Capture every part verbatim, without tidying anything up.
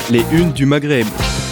Les unes du Maghreb.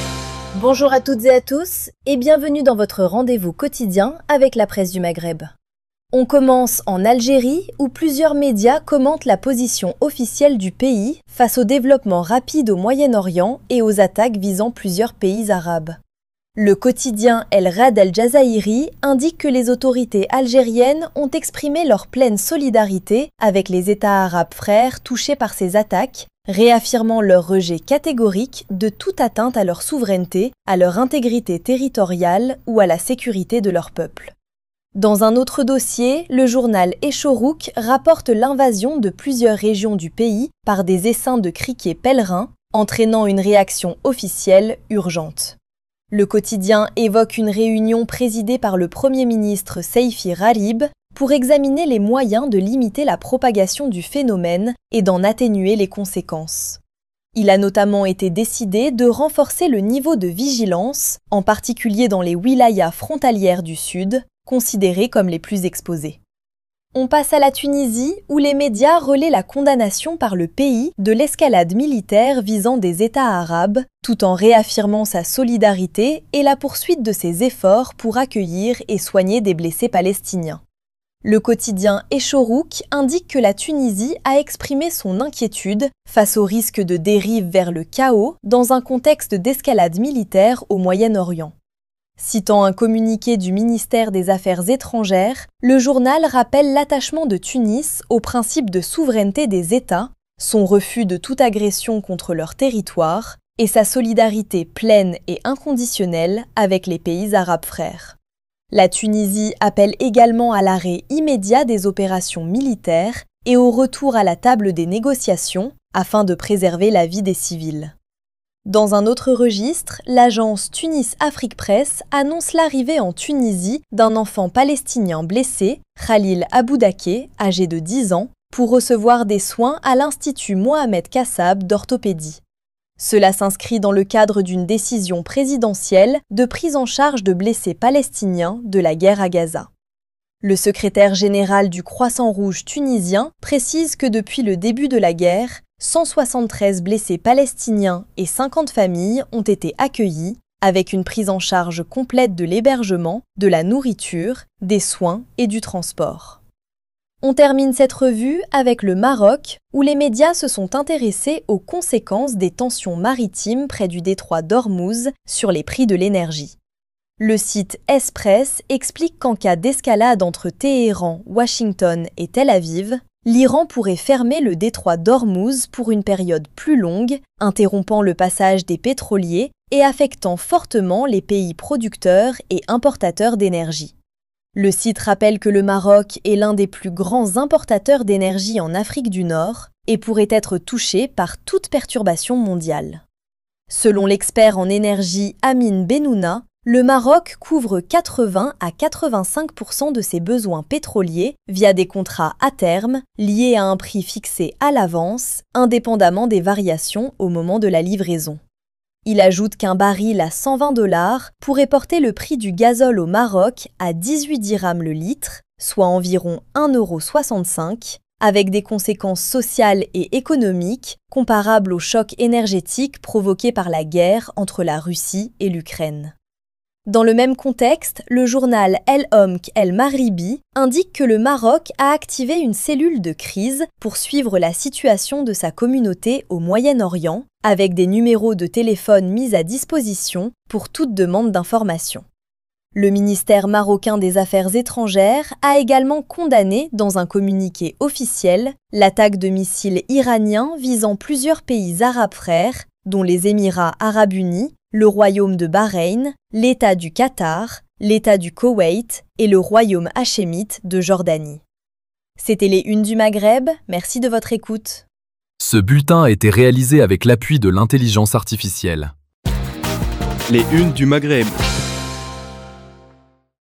Bonjour à toutes et à tous et bienvenue dans votre rendez-vous quotidien avec la presse du Maghreb. On commence en Algérie où plusieurs médias commentent la position officielle du pays face au développement rapide au Moyen-Orient et aux attaques visant plusieurs pays arabes. Le quotidien El Rad El Jazairi indique que les autorités algériennes ont exprimé leur pleine solidarité avec les États arabes frères touchés par ces attaques, réaffirmant leur rejet catégorique de toute atteinte à leur souveraineté, à leur intégrité territoriale ou à la sécurité de leur peuple. Dans un autre dossier, le journal Echorouk rapporte l'invasion de plusieurs régions du pays par des essaims de criquets pèlerins, entraînant une réaction officielle urgente. Le quotidien évoque une réunion présidée par le Premier ministre Seyfi Rarib pour examiner les moyens de limiter la propagation du phénomène et d'en atténuer les conséquences. Il a notamment été décidé de renforcer le niveau de vigilance, en particulier dans les wilayas frontalières du Sud, considérées comme les plus exposées. On passe à la Tunisie, où les médias relaient la condamnation par le pays de l'escalade militaire visant des États arabes, tout en réaffirmant sa solidarité et la poursuite de ses efforts pour accueillir et soigner des blessés palestiniens. Le quotidien Echorouk indique que la Tunisie a exprimé son inquiétude face au risque de dérive vers le chaos dans un contexte d'escalade militaire au Moyen-Orient. Citant un communiqué du ministère des Affaires étrangères, le journal rappelle l'attachement de Tunis au principe de souveraineté des États, son refus de toute agression contre leur territoire et sa solidarité pleine et inconditionnelle avec les pays arabes frères. La Tunisie appelle également à l'arrêt immédiat des opérations militaires et au retour à la table des négociations afin de préserver la vie des civils. Dans un autre registre, l'agence Tunis Afrique Presse annonce l'arrivée en Tunisie d'un enfant palestinien blessé, Khalil Aboudake, âgé de dix ans, pour recevoir des soins à l'Institut Mohamed Kassab d'orthopédie. Cela s'inscrit dans le cadre d'une décision présidentielle de prise en charge de blessés palestiniens de la guerre à Gaza. Le secrétaire général du Croissant Rouge tunisien précise que depuis le début de la guerre, cent soixante-treize blessés palestiniens et cinquante familles ont été accueillis, avec une prise en charge complète de l'hébergement, de la nourriture, des soins et du transport. On termine cette revue avec le Maroc, où les médias se sont intéressés aux conséquences des tensions maritimes près du détroit d'Ormuz sur les prix de l'énergie. Le site Espress explique qu'en cas d'escalade entre Téhéran, Washington et Tel Aviv, l'Iran pourrait fermer le détroit d'Ormuz pour une période plus longue, interrompant le passage des pétroliers et affectant fortement les pays producteurs et importateurs d'énergie. Le site rappelle que le Maroc est l'un des plus grands importateurs d'énergie en Afrique du Nord et pourrait être touché par toute perturbation mondiale. Selon l'expert en énergie Amin Bennouna, le Maroc couvre quatre-vingts à quatre-vingt-cinq pour cent de ses besoins pétroliers via des contrats à terme liés à un prix fixé à l'avance, indépendamment des variations au moment de la livraison. Il ajoute qu'un baril à cent vingt dollars pourrait porter le prix du gazole au Maroc à dix-huit dirhams le litre, soit environ un euro soixante-cinq, avec des conséquences sociales et économiques comparables au choc énergétique provoqué par la guerre entre la Russie et l'Ukraine. Dans le même contexte, le journal El Homk El Maghribi indique que le Maroc a activé une cellule de crise pour suivre la situation de sa communauté au Moyen-Orient, avec des numéros de téléphone mis à disposition pour toute demande d'information. Le ministère marocain des Affaires étrangères a également condamné, dans un communiqué officiel, l'attaque de missiles iraniens visant plusieurs pays arabes frères, dont les Émirats arabes unis, le Royaume de Bahreïn, l'État du Qatar, l'État du Koweït et le Royaume hachémite de Jordanie. C'était les Unes du Maghreb, merci de votre écoute. Ce bulletin a été réalisé avec l'appui de l'intelligence artificielle. Les Unes du Maghreb.